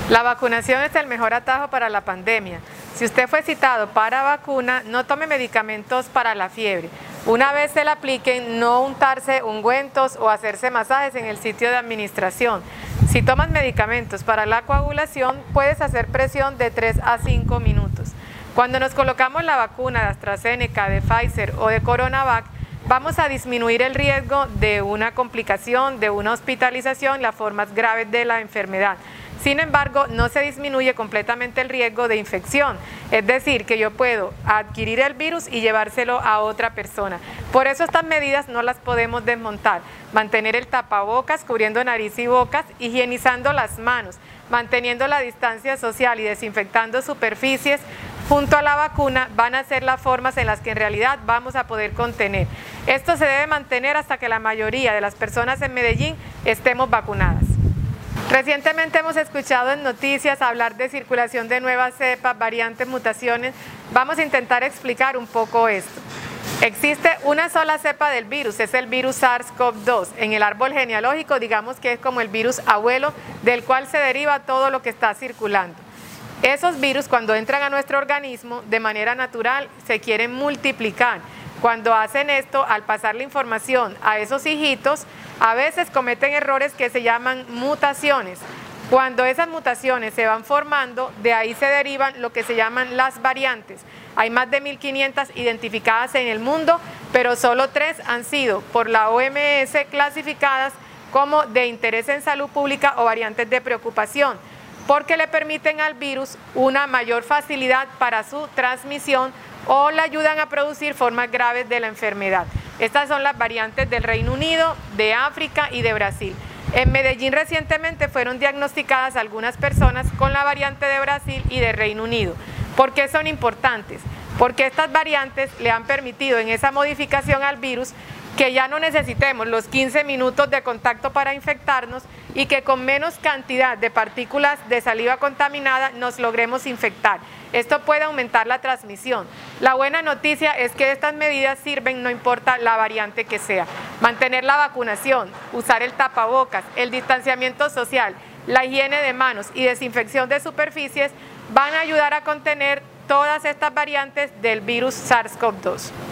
La vacunación es el mejor atajo para la pandemia. Si usted fue citado para vacuna, no tome medicamentos para la fiebre. Una vez se la apliquen, no untarse ungüentos o hacerse masajes en el sitio de administración. Si tomas medicamentos para la coagulación, puedes hacer presión de 3 a 5 minutos. Cuando nos colocamos la vacuna de AstraZeneca, de Pfizer o de Coronavac, vamos a disminuir el riesgo de una complicación, de una hospitalización, las formas graves de la enfermedad. Sin embargo, no se disminuye completamente el riesgo de infección, es decir, que yo puedo adquirir el virus y llevárselo a otra persona. Por eso estas medidas no las podemos desmontar. Mantener el tapabocas, cubriendo nariz y bocas, higienizando las manos, manteniendo la distancia social y desinfectando superficies junto a la vacuna van a ser las formas en las que en realidad vamos a poder contener. Esto se debe mantener hasta que la mayoría de las personas en Medellín estemos vacunadas. Recientemente hemos escuchado en noticias hablar de circulación de nuevas cepas, variantes, mutaciones. Vamos a intentar explicar un poco esto. Existe una sola cepa del virus, es el virus SARS-CoV-2. En el árbol genealógico, digamos que es como el virus abuelo del cual se deriva todo lo que está circulando. Esos virus, cuando entran a nuestro organismo de manera natural, se quieren multiplicar. Cuando hacen esto, al pasar la información a esos hijitos, a veces cometen errores que se llaman mutaciones. Cuando esas mutaciones se van formando, de ahí se derivan lo que se llaman las variantes. Hay más de 1.500 identificadas en el mundo, pero solo 3 han sido por la OMS clasificadas como de interés en salud pública o variantes de preocupación, porque le permiten al virus una mayor facilidad para su transmisión o le ayudan a producir formas graves de la enfermedad. Estas son las variantes del Reino Unido, de África y de Brasil. En Medellín recientemente fueron diagnosticadas algunas personas con la variante de Brasil y de Reino Unido. ¿Por qué son importantes? Porque estas variantes le han permitido en esa modificación al virus que ya no necesitemos los 15 minutos de contacto para infectarnos y que con menos cantidad de partículas de saliva contaminada nos logremos infectar. Esto puede aumentar la transmisión. La buena noticia es que estas medidas sirven no importa la variante que sea. Mantener la vacunación, usar el tapabocas, el distanciamiento social, la higiene de manos y desinfección de superficies van a ayudar a contener todas estas variantes del virus SARS-CoV-2.